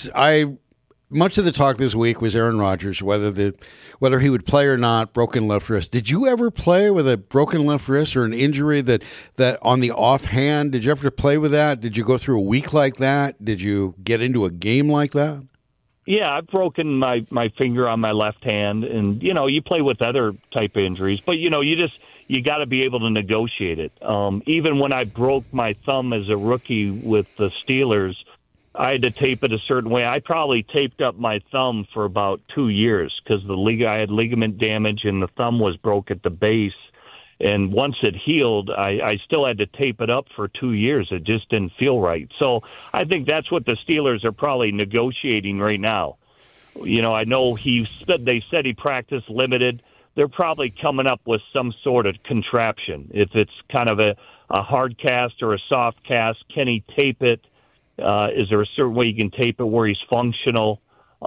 much of the talk this week was Aaron Rodgers, whether he would play or not, broken left wrist. Did you ever play with a broken left wrist or an injury that on the offhand? Did you ever play with that? Did you go through a week like that? Did you get into a game like that? Yeah, I've broken my finger on my left hand, and you play with other type of injuries, but you got to be able to negotiate it. Even when I broke my thumb as a rookie with the Steelers, I had to tape it a certain way. I probably taped up my thumb for about 2 years because I had ligament damage and the thumb was broke at the base. And once it healed, I still had to tape it up for 2 years. It just didn't feel right. So I think that's what the Steelers are probably negotiating right now. I know they said he practiced limited. They're probably coming up with some sort of contraption. If it's kind of a hard cast or a soft cast, can he tape it? Is there a certain way you can tape it where he's functional?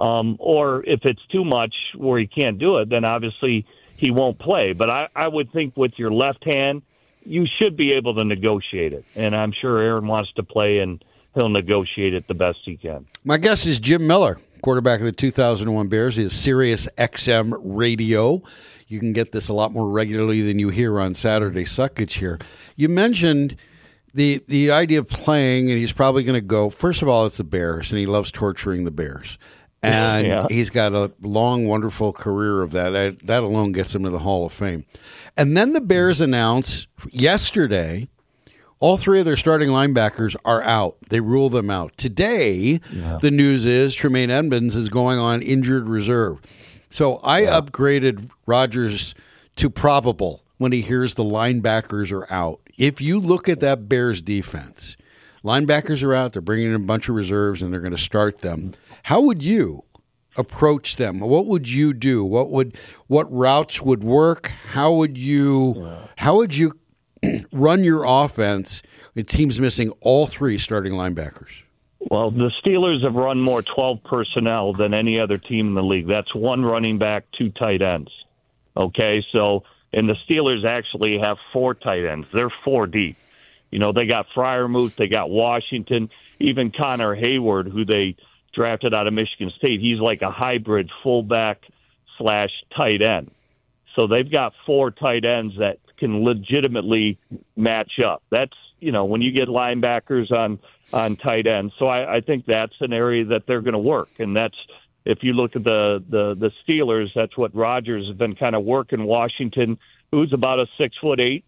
Or if it's too much where he can't do it, then obviously he won't play. But I would think with your left hand, you should be able to negotiate it. And I'm sure Aaron wants to play, and he'll negotiate it the best he can. My guest is Jim Miller, quarterback of the 2001 Bears. He has Sirius XM Radio. You can get this a lot more regularly than you hear on Saturday Suckage here. You mentioned the idea of playing, and he's probably going to go. First of all, it's the Bears, and he loves torturing the Bears. And he's got a long, wonderful career of that. That alone gets him to the Hall of Fame. And then the Bears announced yesterday all three of their starting linebackers are out. They rule them out. Today, the news is Tremaine Edmunds is going on injured reserve. So I upgraded Rodgers to probable when he hears the linebackers are out. If you look at that Bears defense, linebackers are out, they're bringing in a bunch of reserves, and they're going to start them. How would you approach them? What would you do? What routes would work? How would you run your offense with teams missing all three starting linebackers? Well, the Steelers have run more 12 personnel than any other team in the league. That's one running back, two tight ends. Okay, and the Steelers actually have four tight ends. They're four deep. They got Freiermuth, they got Washington, even Connor Hayward, who they drafted out of Michigan State. He's like a hybrid fullback/tight end. So they've got four tight ends that can legitimately match up. That's, when you get linebackers on tight ends. So I think that's an area that they're going to work. And that's, if you look at the Steelers, that's what Rodgers has been kind of working. Washington, who's about a 6'8",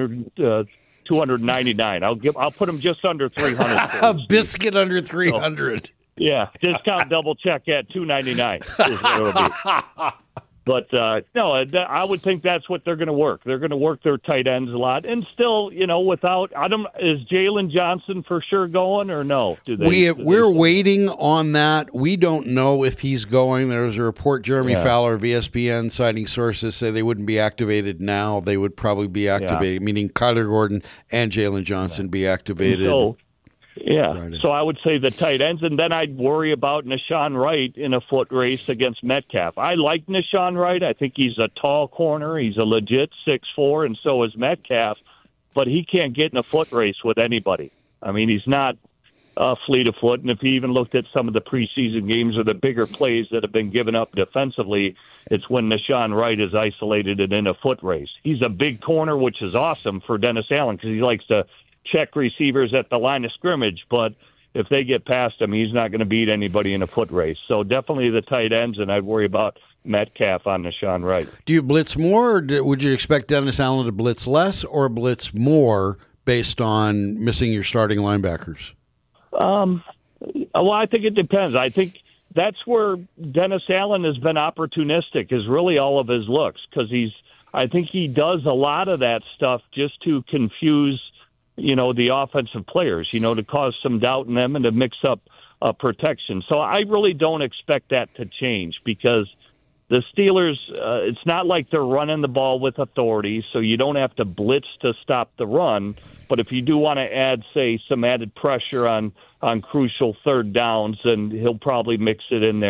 299. I'll put him just under 300. A biscuit under 300. So, yeah, discount double check at 299 is what it'll be. But no, I would think that's what they're going to work. They're going to work their tight ends a lot, and still, without is Jalen Johnson for sure going or no? We're waiting on that. We don't know if he's going. There was a report, Jeremy Fowler of ESPN, citing sources say they wouldn't be activated now. They would probably be activated, meaning Kyler Gordon and Jalen Johnson be activated. So I would say the tight ends, and then I'd worry about Nahshon Wright in a foot race against Metcalf. I like Nahshon Wright. I think he's a tall corner. He's a legit 6'4", and so is Metcalf, but he can't get in a foot race with anybody. I mean, he's not fleet of foot, and if you even looked at some of the preseason games or the bigger plays that have been given up defensively, it's when Nahshon Wright is isolated and in a foot race. He's a big corner, which is awesome for Dennis Allen because he likes to check receivers at the line of scrimmage, but if they get past him, he's not going to beat anybody in a foot race. So definitely the tight ends, and I'd worry about Metcalf on Nahshon Wright. Do you blitz more, or would you expect Dennis Allen to blitz less or blitz more based on missing your starting linebackers? Well, I think it depends. I think that's where Dennis Allen has been opportunistic, is really all of his looks, because I think he does a lot of that stuff just to confuse the offensive players, to cause some doubt in them and to mix up protection. So I really don't expect that to change because the Steelers, it's not like they're running the ball with authority, so you don't have to blitz to stop the run. But if you do want to add, say, some added pressure on crucial third downs, then he'll probably mix it in there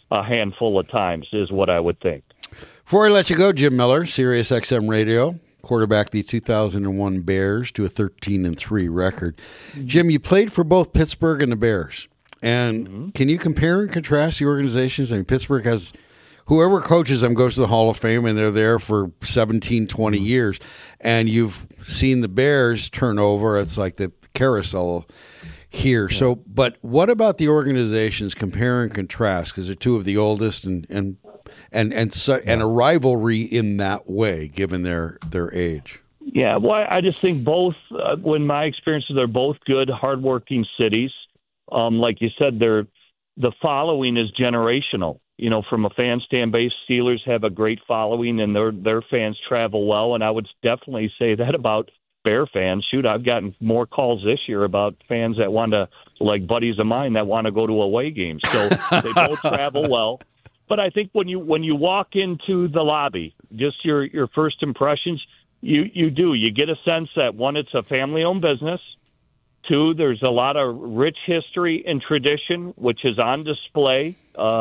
a handful of times, is what I would think. Before I let you go, Jim Miller, Sirius XM Radio, quarterback the 2001 Bears to a 13-3 record. Jim, you played for both Pittsburgh and the Bears. And can you compare and contrast the organizations? I mean, Pittsburgh has whoever coaches them goes to the Hall of Fame, and they're there for 17, 20 years. And you've seen the Bears turn over. It's like the carousel here. Yeah. So, but what about the organizations, compare and contrast? Because they're two of the oldest and a rivalry in that way, given their age. Yeah, well, I just think both, when my experiences, they're both good, hardworking cities. Like you said, the following is generational. You know, from a fan stand base, Steelers have a great following, and their fans travel well. And I would definitely say that about Bear fans. Shoot, I've gotten more calls this year about fans that want to, like buddies of mine that want to go to away games. So they both travel well. But I think when you walk into the lobby, just your first impressions, you get a sense that, one, it's a family-owned business. Two, there's a lot of rich history and tradition, which is on display,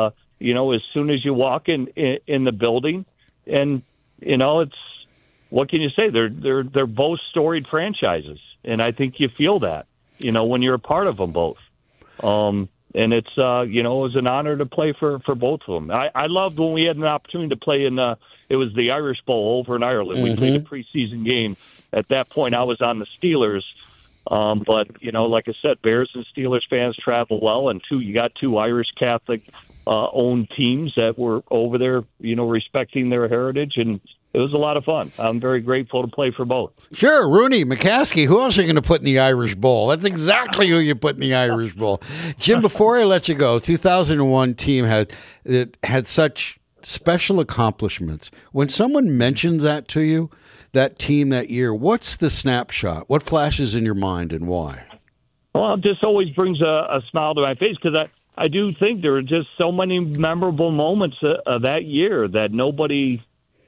as soon as you walk in the building. And, it's, what can you say? They're both storied franchises. And I think you feel that, when you're a part of them both. And it's, it was an honor to play for both of them. I loved when we had an opportunity to play in, it was the Irish Bowl over in Ireland. We played a preseason game. At that point, I was on the Steelers. But, like I said, Bears and Steelers fans travel well. And you got two Irish Catholic owned teams that were over there, respecting their heritage. And it was a lot of fun. I'm very grateful to play for both. Sure. Rooney, McCaskey, who else are you going to put in the Irish Bowl? That's exactly who you put in the Irish Bowl. Jim, before I let you go, 2001 team had such special accomplishments. When someone mentions that to you, that team that year, what's the snapshot? What flashes in your mind and why? Well, it just always brings a smile to my face, because I do think there are just so many memorable moments of that year that nobody,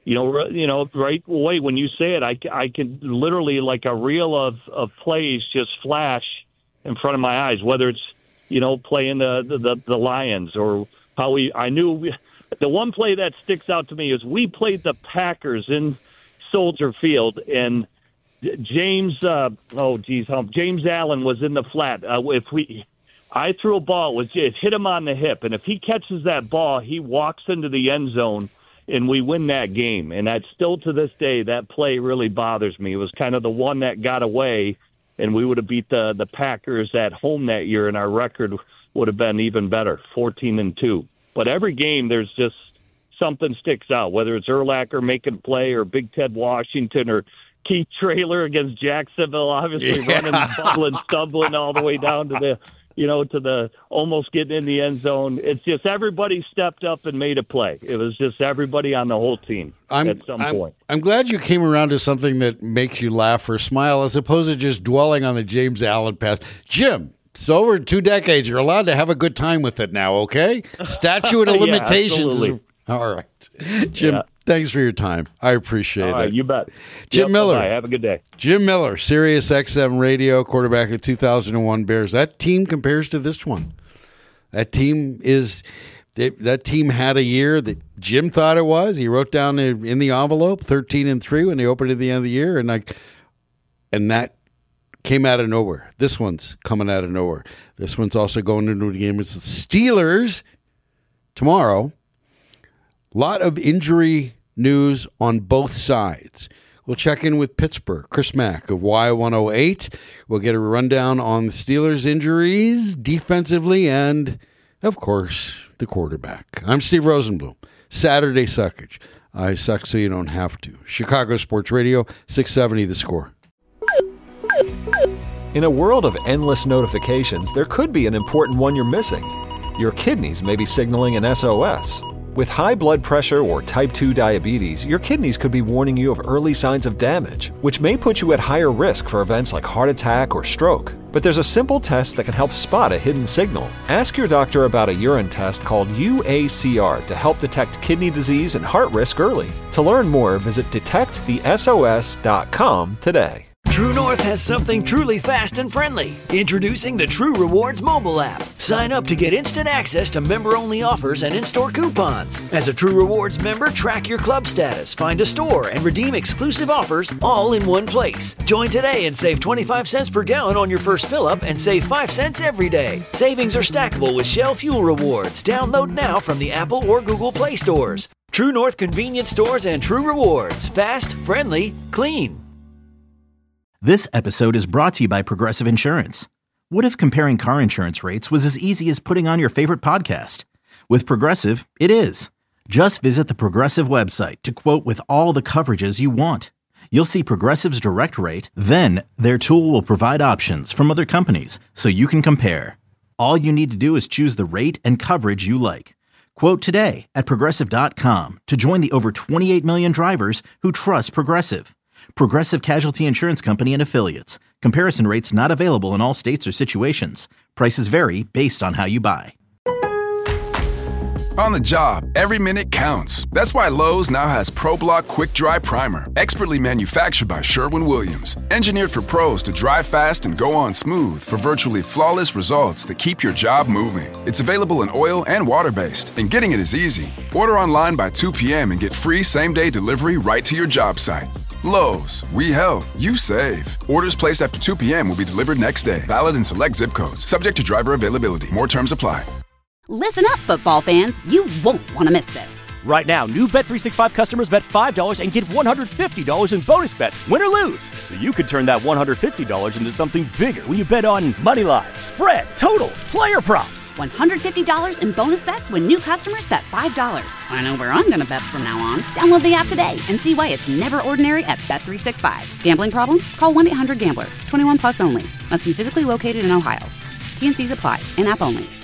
right away when you say it, I can literally, like a reel of plays just flash in front of my eyes, whether it's, playing the Lions or I knew the one play that sticks out to me is we played the Packers in Soldier Field, and James Allen was in the flat. I threw a ball, it hit him on the hip, and if he catches that ball, he walks into the end zone, and we win that game. And that's still to this day, that play really bothers me. It was kind of the one that got away, and we would have beat the Packers at home that year, and our record would have been even better, 14-2. But every game, there's just something sticks out, whether it's Urlacher making a play or Big Ted Washington or Keith Traylor against Jacksonville, obviously running, bubbling, stumbling all the way down to the almost getting in the end zone. It's just everybody stepped up and made a play. It was just everybody on the whole team at some point. I'm glad you came around to something that makes you laugh or smile as opposed to just dwelling on the James Allen pass. Jim, it's over 2 decades. You're allowed to have a good time with it now, okay? Statute of limitations. Absolutely. All right. Jim, thanks for your time. I appreciate it. All right, you bet. Jim Miller. Bye. Have a good day. Jim Miller, Sirius XM Radio, quarterback of 2001 Bears. That team compares to this one. That team had a year that Jim thought it was. He wrote down in the envelope 13-3 when they opened at the end of the year, and that came out of nowhere. This one's coming out of nowhere. This one's also going into the game with the Steelers tomorrow. A lot of injury news on both sides. We'll check in with Pittsburgh. Chris Mack of Y108. We'll get a rundown on the Steelers' injuries defensively and, of course, the quarterback. I'm Steve Rosenblum. Saturday Suckage. I suck so you don't have to. Chicago Sports Radio, 670 The Score. In a world of endless notifications, there could be an important one you're missing. Your kidneys may be signaling an SOS. With high blood pressure or type 2 diabetes, your kidneys could be warning you of early signs of damage, which may put you at higher risk for events like heart attack or stroke. But there's a simple test that can help spot a hidden signal. Ask your doctor about a urine test called UACR to help detect kidney disease and heart risk early. To learn more, visit detectthesos.com today. True North has something truly fast and friendly. Introducing the True Rewards mobile app. Sign up to get instant access to member-only offers and in-store coupons. As a True Rewards member, track your club status, find a store, and redeem exclusive offers all in one place. Join today and save 25 cents per gallon on your first fill-up and save 5 cents every day. Savings are stackable with Shell Fuel Rewards. Download now from the Apple or Google Play stores. True North convenience stores and True Rewards. Fast, friendly, clean. This episode is brought to you by Progressive Insurance. What if comparing car insurance rates was as easy as putting on your favorite podcast? With Progressive, it is. Just visit the Progressive website to quote with all the coverages you want. You'll see Progressive's direct rate, then their tool will provide options from other companies so you can compare. All you need to do is choose the rate and coverage you like. Quote today at Progressive.com to join the over 28 million drivers who trust Progressive. Progressive Casualty Insurance Company and Affiliates. Comparison rates not available in all states or situations. Prices vary based on how you buy. On the job, every minute counts. That's why Lowe's now has ProBlock Quick Dry Primer, expertly manufactured by Sherwin-Williams. Engineered for pros to dry fast and go on smooth for virtually flawless results that keep your job moving. It's available in oil and water-based, and getting it is easy. Order online by 2 p.m. and get free same-day delivery right to your job site. Lowe's, we help, you save. Orders placed after 2 p.m. will be delivered next day. Valid in select zip codes. Subject to driver availability. More terms apply. Listen up, football fans. You won't want to miss this. Right now, new Bet365 customers bet $5 and get $150 in bonus bets, win or lose. So you could turn that $150 into something bigger when you bet on money line, spread, totals, player props. $150 in bonus bets when new customers bet $5. I know where I'm going to bet from now on. Download the app today and see why it's never ordinary at Bet365. Gambling problem? Call 1-800-GAMBLER. 21 plus only. Must be physically located in Ohio. T&Cs apply. In-app only.